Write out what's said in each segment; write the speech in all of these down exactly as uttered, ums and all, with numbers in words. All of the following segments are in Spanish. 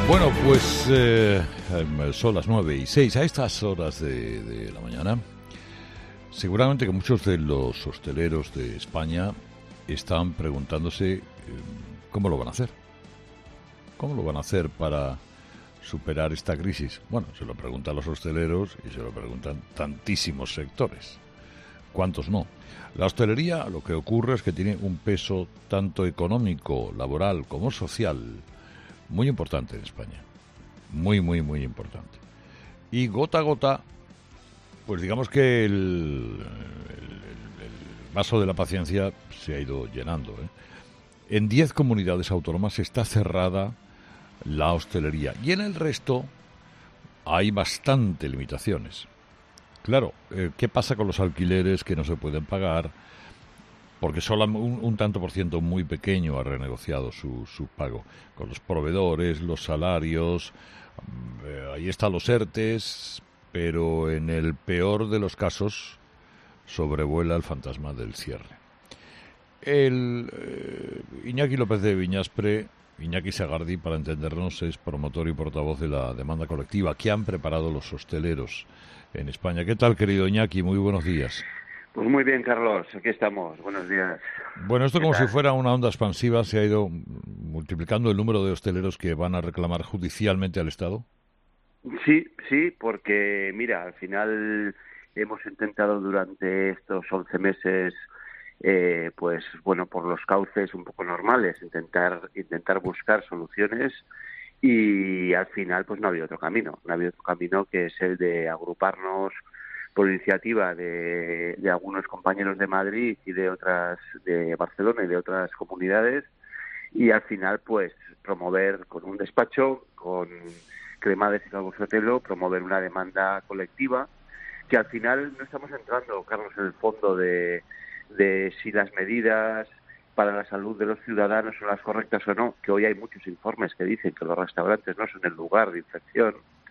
Bueno, pues eh, son las nueve y seis. A estas horas de, de la mañana, seguramente que muchos de los hosteleros de España están preguntándose eh, cómo lo van a hacer. ¿Cómo lo van a hacer para superar esta crisis? Bueno, se lo preguntan los hosteleros y se lo preguntan tantísimos sectores. ¿Cuántos no? La hostelería, lo que ocurre es que tiene un peso tanto económico, laboral como social muy importante en España. Muy, muy, muy importante. Y gota a gota, pues digamos que el, el, el vaso de la paciencia se ha ido llenando, ¿eh? En diez comunidades autónomas está cerrada la hostelería y en el resto hay bastante limitaciones. Claro, eh, ¿qué pasa con los alquileres que no se pueden pagar? Porque solo un, un tanto por ciento muy pequeño ha renegociado su, su pago. Con los proveedores, los salarios, eh, ahí están los ERTES, pero en el peor de los casos sobrevuela el fantasma del cierre. El eh, Iñaki López de Viñaspre, Iñaki Sagardí, para entendernos, es promotor y portavoz de la demanda colectiva que han preparado los hosteleros en España. ¿Qué tal, querido Iñaki? Muy buenos días. Pues muy bien, Carlos, aquí estamos. Buenos días. Bueno, esto como tal? si fuera una onda expansiva, ¿se ha ido multiplicando el número de hosteleros que van a reclamar judicialmente al Estado? Sí, sí, porque mira, al final hemos intentado durante estos once meses, eh, pues bueno, por los cauces un poco normales, intentar intentar buscar soluciones y al final pues no ha habido otro camino, no ha habido otro camino que es el de agruparnos por iniciativa de, de algunos compañeros de Madrid y de otras, de Barcelona y de otras comunidades, y al final pues promover con un despacho, con Cremades y Calvo Sotelo, promover una demanda colectiva, que al final no estamos entrando, Carlos, en el fondo de, de si las medidas para la salud de los ciudadanos son las correctas o no, que hoy hay muchos informes que dicen que los restaurantes no son el lugar de infección.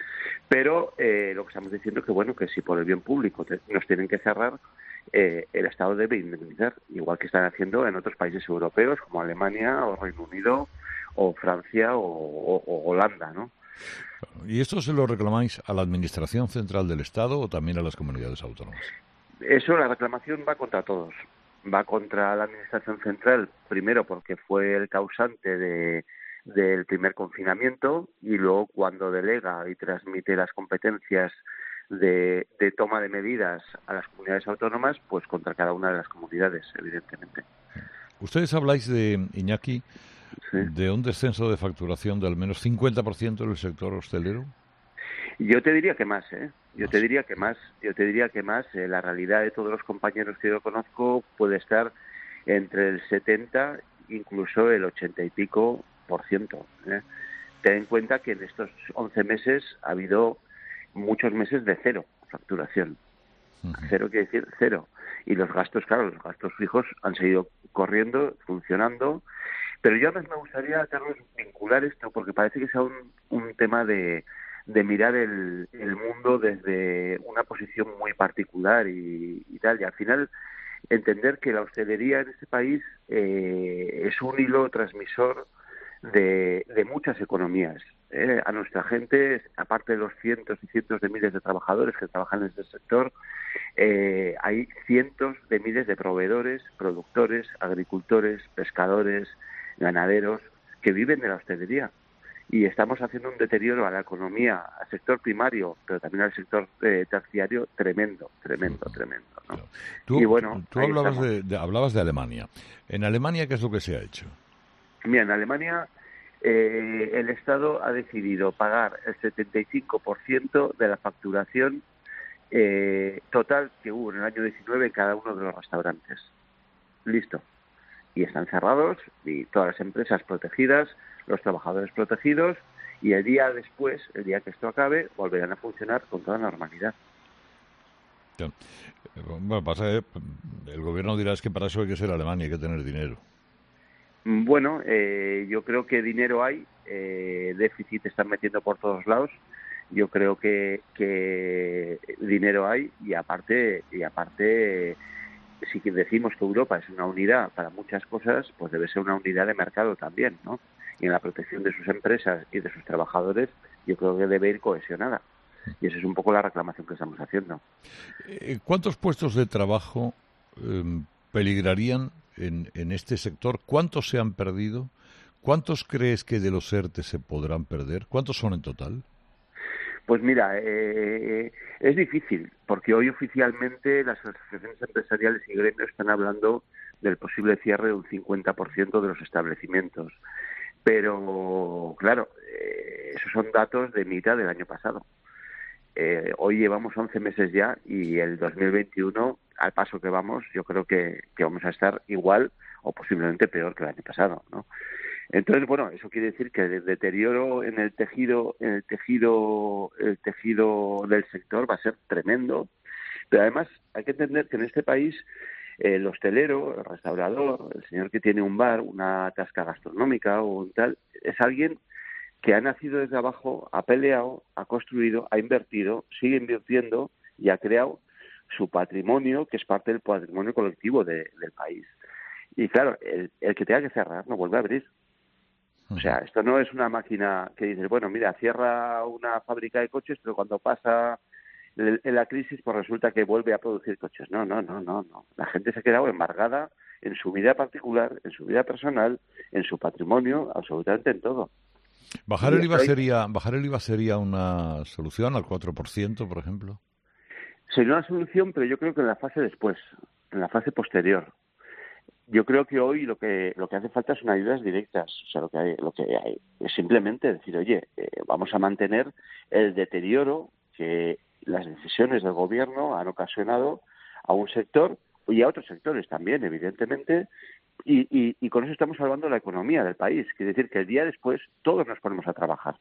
Pero eh, lo que estamos diciendo es que, bueno, que si por el bien público te, nos tienen que cerrar, eh, el Estado debe indemnizar, igual que están haciendo en otros países europeos como Alemania o Reino Unido o Francia o, o, o Holanda, ¿no? ¿Y esto se lo reclamáis a la Administración Central del Estado o también a las comunidades autónomas? Eso, la reclamación va contra todos. Va contra la Administración Central, primero porque fue el causante de del primer confinamiento y luego cuando delega y transmite las competencias de, de toma de medidas a las comunidades autónomas, pues contra cada una de las comunidades, evidentemente. Ustedes habláis de, Iñaki, Sí. de un descenso de facturación de al menos cincuenta por ciento en el sector hostelero. Yo te diría que más, ¿eh? Yo Más. te diría que más. Yo te diría que más. Eh, la realidad de todos los compañeros que yo conozco puede estar entre el setenta, incluso el ochenta y pico por ciento. ¿eh? Ten en cuenta que en estos once meses ha habido muchos meses de cero facturación. Uh-huh. Cero quiere decir cero. Y los gastos, claro, los gastos fijos han seguido corriendo, funcionando. Pero yo a veces me gustaría, Carlos, vincular esto, porque parece que sea un, un tema de, de mirar el, el mundo desde una posición muy particular y, y tal. Y al final entender que la hostelería en este país eh, es un hilo transmisor de, de muchas economías. ¿eh? A nuestra gente, aparte de los cientos y cientos de miles de trabajadores que trabajan en este sector, eh, hay cientos de miles de proveedores, productores, agricultores, pescadores, ganaderos que viven de la hostelería. Y estamos haciendo un deterioro a la economía, al sector primario, pero también al sector eh, terciario tremendo, tremendo, uh-huh. tremendo. ¿no? Claro. Tú, y bueno, tú hablabas de, de, hablabas de Alemania. ¿En Alemania qué es lo que se ha hecho? Mira, en Alemania eh, el Estado ha decidido pagar el setenta y cinco por ciento de la facturación eh, total que hubo en el año diecinueve en cada uno de los restaurantes. Listo. Y están cerrados, y todas las empresas protegidas, los trabajadores protegidos, y el día después, el día que esto acabe, volverán a funcionar con toda normalidad. Bueno, pasa que el gobierno dirá es que para eso hay que ser Alemania, hay que tener dinero. Bueno, eh, yo creo que dinero hay, eh, déficit están metiendo por todos lados. Yo creo que, que dinero hay y aparte y aparte si decimos que Europa es una unidad para muchas cosas, pues debe ser una unidad de mercado también, ¿no? y en la protección de sus empresas y de sus trabajadores, yo creo que debe ir cohesionada. Y esa es un poco la reclamación que estamos haciendo. ¿Cuántos puestos de trabajo eh, peligrarían en, en este sector? ¿Cuántos se han perdido? ¿Cuántos crees que de los ERTE se podrán perder? ¿Cuántos son en total? Pues mira, eh, es difícil, porque hoy oficialmente las asociaciones empresariales y gremios están hablando del posible cierre de un cincuenta por ciento de los establecimientos. Pero, claro, eh, esos son datos de mitad del año pasado. Eh, hoy llevamos once meses ya y el dos mil veintiuno, al paso que vamos, yo creo que, que vamos a estar igual o posiblemente peor que el año pasado, ¿no? Entonces, bueno, eso quiere decir que el deterioro en el tejido, en el tejido, el tejido del sector va a ser tremendo. Pero además hay que entender que en este país el hostelero, el restaurador, el señor que tiene un bar, una tasca gastronómica o un tal, es alguien que ha nacido desde abajo, ha peleado, ha construido, ha invertido, sigue invirtiendo y ha creado su patrimonio, que es parte del patrimonio colectivo de, del país. Y claro, el, el que tenga que cerrar no vuelve a abrir. O sea, esto no es una máquina que dices, bueno, mira, cierra una fábrica de coches, pero cuando pasa en la crisis, pues resulta que vuelve a producir coches. No, no, no, no, no. La gente se ha quedado embargada en su vida particular, en su vida personal, en su patrimonio, absolutamente en todo. ¿Bajar el I V A sería, bajar el I V A sería una solución al cuatro por ciento, por ejemplo? Sería una solución, pero yo creo que en la fase después, en la fase posterior. Yo creo que hoy lo que lo que hace falta son ayudas directas. O sea, lo que hay, lo que hay es simplemente decir, oye, eh, vamos a mantener el deterioro que las decisiones del gobierno han ocasionado a un sector y a otros sectores también, evidentemente, y, y, y con eso estamos salvando la economía del país. Quiere decir que el día después todos nos ponemos a trabajar.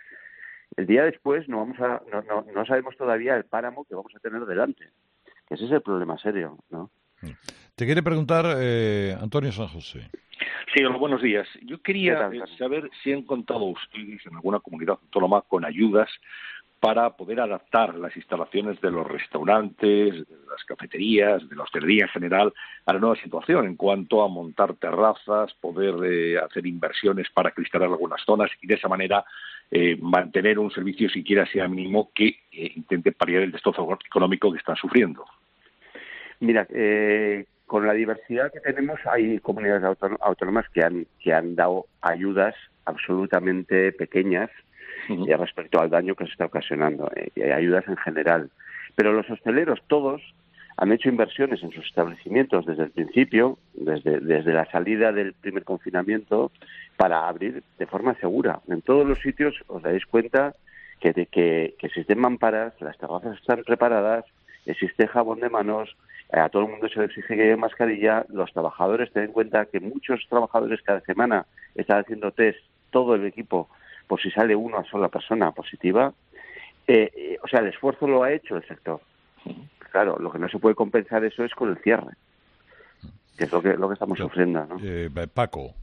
El día después no vamos a no, no, no sabemos todavía el páramo que vamos a tener delante. Ese es el problema serio, ¿no? Te quiere preguntar eh, Antonio San José. Sí, hola, buenos días. Yo quería eh, saber si han contado ustedes en alguna comunidad autónoma con ayudas para poder adaptar las instalaciones de los restaurantes, de las cafeterías, de la hostelería en general, a la nueva situación en cuanto a montar terrazas, poder eh, hacer inversiones para cristalar algunas zonas y de esa manera eh, mantener un servicio, siquiera sea mínimo, que eh, intente paliar el destrozo económico que están sufriendo. Mira, eh, con la diversidad que tenemos hay comunidades autónomas que han, que han dado ayudas absolutamente pequeñas uh-huh. eh, respecto al daño que se está ocasionando, eh, y hay ayudas en general. Pero los hosteleros todos han hecho inversiones en sus establecimientos desde el principio, desde, desde la salida del primer confinamiento, para abrir de forma segura. En todos los sitios os dais cuenta que, de, que, que existen mamparas, las terrazas están preparadas, existe jabón de manos, a todo el mundo se le exige que lleve mascarilla. Los trabajadores, ten en cuenta que muchos trabajadores cada semana están haciendo test, todo el equipo, por si sale una sola persona positiva. Eh, eh, o sea, el esfuerzo lo ha hecho el sector. Claro, lo que no se puede compensar eso es con el cierre, que es lo que, lo que estamos sufriendo, ¿no? Eh, Paco.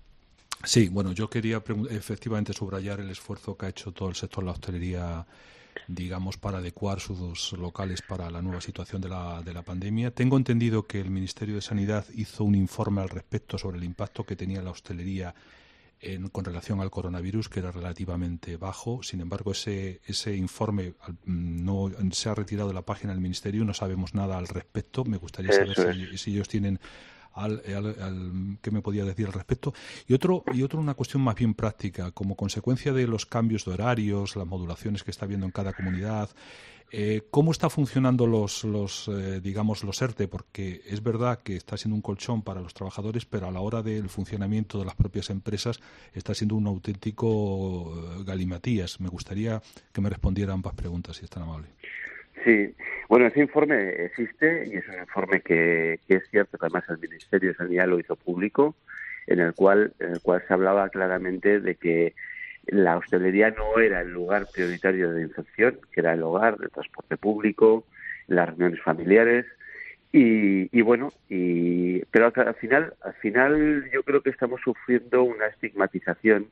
Sí, bueno, yo quería efectivamente subrayar el esfuerzo que ha hecho todo el sector de la hostelería, digamos, para adecuar sus locales para la nueva situación de la, de la pandemia. Tengo entendido que el Ministerio de Sanidad hizo un informe al respecto sobre el impacto que tenía la hostelería en, con relación al coronavirus, que era relativamente bajo. Sin embargo, ese, ese informe no se ha retirado de la página del Ministerio, no sabemos nada al respecto. Me gustaría saber si, si ellos tienen... Al, al, al, ¿qué me podía decir al respecto? Y otro, y otro una cuestión más bien práctica, como consecuencia de los cambios de horarios, las modulaciones que está habiendo en cada comunidad, eh, ¿cómo está funcionando los, los eh, digamos, los ERTE? Porque es verdad que está siendo un colchón para los trabajadores, pero a la hora del funcionamiento de las propias empresas está siendo un auténtico galimatías. Me gustaría que me respondiera ambas preguntas, si es tan amable. Sí, bueno, ese informe existe y es un informe que, que es cierto que además el Ministerio de Sanidad lo hizo público, en el cual en el cual se hablaba claramente de que la hostelería no era el lugar prioritario de infección, que era el hogar, el transporte público, las reuniones familiares y, y bueno, y pero al final, al final yo creo que estamos sufriendo una estigmatización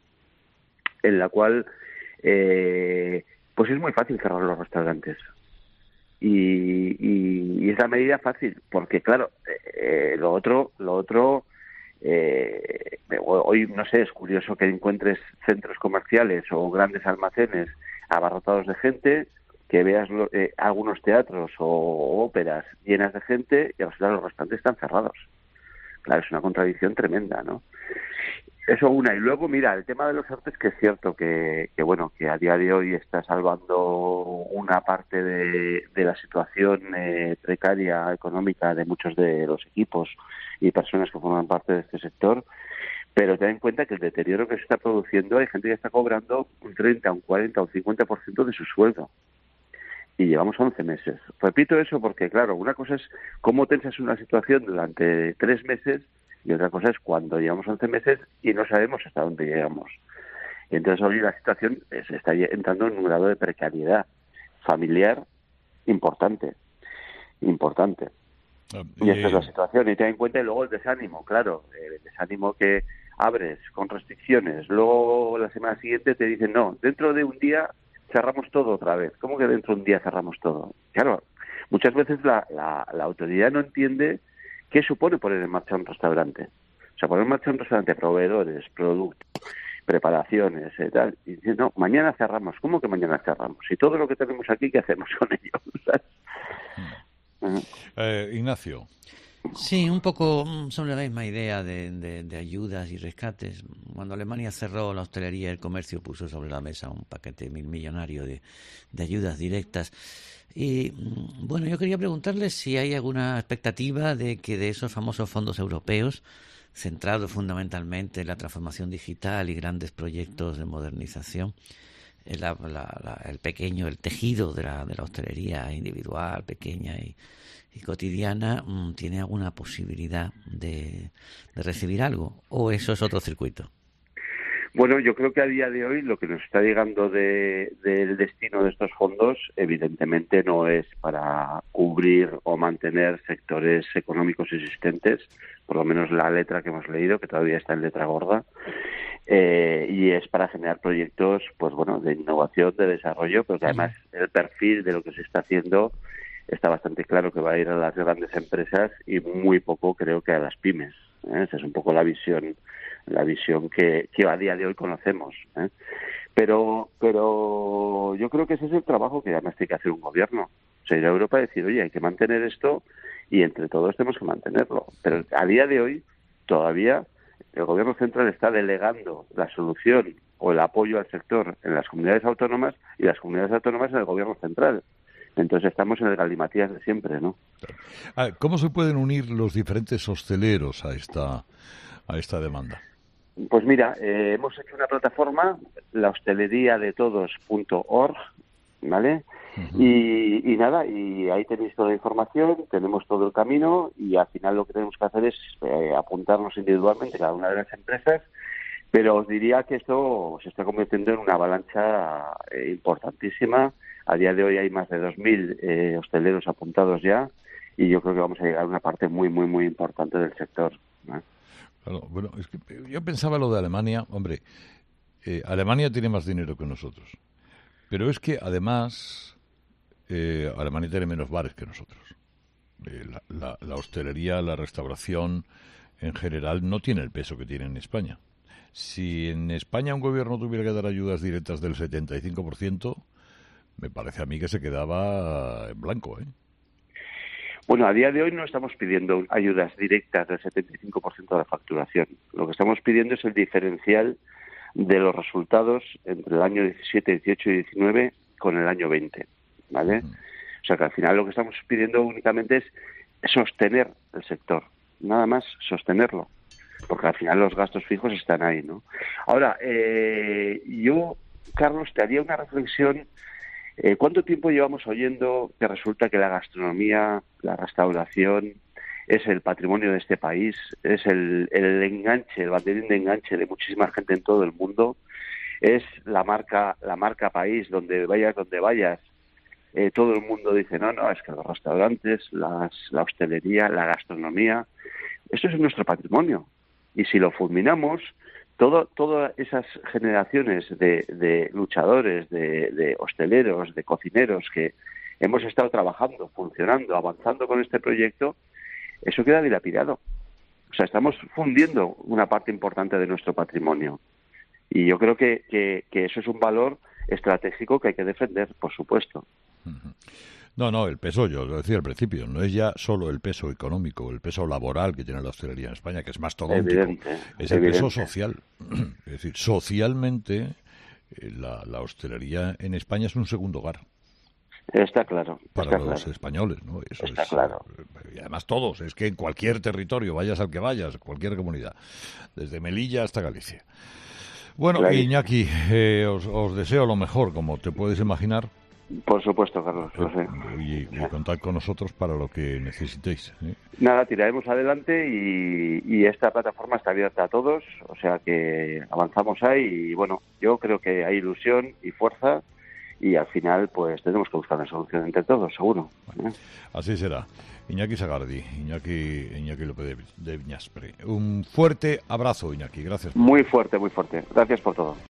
en la cual eh, pues es muy fácil cerrar los restaurantes. Y, y, y es la medida fácil, porque claro, eh, lo otro, lo otro Eh, hoy, no sé, es curioso que encuentres centros comerciales o grandes almacenes abarrotados de gente, que veas eh, algunos teatros o óperas llenas de gente y al final los restaurantes están cerrados. Claro, es una contradicción tremenda, ¿no? Eso una. Y luego, mira, el tema de los ERTE es que es cierto que, que bueno, que a día de hoy está salvando una parte de, de la situación eh, precaria económica de muchos de los equipos y personas que forman parte de este sector, pero ten en cuenta que el deterioro que se está produciendo, hay gente que está cobrando un treinta, un cuarenta, un cincuenta por ciento de su sueldo. Y llevamos once meses. Repito eso porque, claro, una cosa es cómo tensas una situación durante tres meses y otra cosa es cuando llevamos once meses y no sabemos hasta dónde llegamos. Y entonces hoy la situación se está entrando en un grado de precariedad familiar importante, importante. Y esta es la situación. Y ten en cuenta y luego el desánimo, claro, el desánimo que abres con restricciones, luego la semana siguiente te dicen, no, dentro de un día cerramos todo otra vez. ¿Cómo que dentro de un día cerramos todo? Claro, muchas veces la, la, la autoridad no entiende qué supone poner en marcha un restaurante. O sea, poner en marcha un restaurante, proveedores, productos, preparaciones y tal. Y dice, no, mañana cerramos. ¿Cómo que mañana cerramos? Y todo lo que tenemos aquí, ¿qué hacemos con ello? ¿Sabes? Uh-huh. Eh, Ignacio. Sí, un poco sobre la misma idea de, de, de ayudas y rescates. Cuando Alemania cerró la hostelería y el comercio, puso sobre la mesa un paquete mil millonario de, de ayudas directas. Y bueno, yo quería preguntarles si hay alguna expectativa de que de esos famosos fondos europeos, centrados fundamentalmente en la transformación digital y grandes proyectos de modernización, la, la, la, el pequeño, el tejido de la, de la hostelería individual, pequeña y y cotidiana, ¿tiene alguna posibilidad de, de recibir algo? ¿O eso es otro circuito? Bueno, yo creo que a día de hoy lo que nos está llegando de, del destino de estos fondos evidentemente no es para cubrir o mantener sectores económicos existentes, por lo menos la letra que hemos leído, que todavía está en letra gorda, eh, y es para generar proyectos, pues bueno, de innovación, de desarrollo, pero que además el perfil de lo que se está haciendo está bastante claro que va a ir a las grandes empresas y muy poco creo que a las pymes. ¿eh? Esa es un poco la visión la visión que, que a día de hoy conocemos. ¿eh? Pero pero yo creo que ese es el trabajo que además tiene que hacer un gobierno. O sea, ir a Europa y decir, oye, hay que mantener esto y entre todos tenemos que mantenerlo. Pero a día de hoy todavía el gobierno central está delegando la solución o el apoyo al sector en las comunidades autónomas y las comunidades autónomas en el gobierno central. Entonces estamos en el galimatías de siempre, ¿no? ¿Cómo se pueden unir los diferentes hosteleros a esta a esta demanda? Pues mira, eh, hemos hecho una plataforma, la hostelería de todos punto org, ¿vale? Uh-huh. Y, y nada, y ahí tenéis toda la información, tenemos todo el camino y al final lo que tenemos que hacer es eh, apuntarnos individualmente cada una de las empresas. Pero os diría que esto se está convirtiendo en una avalancha eh, importantísima. A día de hoy hay más de dos mil eh, hosteleros apuntados ya y yo creo que vamos a llegar a una parte muy, muy, muy importante del sector, ¿no? Claro, bueno, es que yo pensaba lo de Alemania. Hombre, eh, Alemania tiene más dinero que nosotros. Pero es que además eh, Alemania tiene menos bares que nosotros. Eh, la, la, la hostelería, la restauración en general no tiene el peso que tiene en España. Si en España un gobierno tuviera que dar ayudas directas del setenta y cinco por ciento, me parece a mí que se quedaba en blanco, ¿eh? Bueno, a día de hoy no estamos pidiendo ayudas directas del setenta y cinco por ciento de la facturación. Lo que estamos pidiendo es el diferencial de los resultados entre el año diecisiete, dieciocho y diecinueve con el año veinte, ¿vale? Mm. O sea que al final lo que estamos pidiendo únicamente es sostener el sector, nada más sostenerlo. Porque al final los gastos fijos están ahí, ¿no? Ahora, eh, yo, Carlos, te haría una reflexión. Eh, ¿Cuánto tiempo llevamos oyendo que resulta que la gastronomía, la restauración, es el patrimonio de este país, es el, el enganche, el banderín de enganche de muchísima gente en todo el mundo, es la marca, la marca país, donde vayas, donde vayas, eh, todo el mundo dice, no, no, es que los restaurantes, las, la hostelería, la gastronomía, esto es nuestro patrimonio. Y si lo fulminamos, todo, todas esas generaciones de, de luchadores, de, de hosteleros, de cocineros que hemos estado trabajando, funcionando, avanzando con este proyecto, eso queda dilapidado. O sea, estamos fundiendo una parte importante de nuestro patrimonio. Y yo creo que, que, que eso es un valor estratégico que hay que defender, por supuesto. No, no, el peso, yo lo decía al principio, no es ya solo el peso económico, el peso laboral que tiene la hostelería en España, que es mastodóntico, evidente, es el evidente. peso social. Es decir, socialmente la, la hostelería en España es un segundo hogar. Está claro. Para está los claro. españoles, ¿no? Eso está es, claro. Y además todos, es que en cualquier territorio, vayas al que vayas, cualquier comunidad, desde Melilla hasta Galicia. Bueno, claro. Iñaki, eh, os, os deseo lo mejor, como te puedes imaginar. Por supuesto, Carlos, lo sé. Y, y contad con nosotros para lo que necesitéis. ¿eh? Nada, tiraremos adelante y, y esta plataforma está abierta a todos, o sea que avanzamos ahí y bueno, yo creo que hay ilusión y fuerza y al final pues tenemos que buscar una solución entre todos, seguro. ¿eh? Así será. Iñaki Sagardi, Iñaki, Iñaki López de Viñaspre. Un fuerte abrazo, Iñaki. Gracias. Muy fuerte, muy fuerte. Gracias por todo.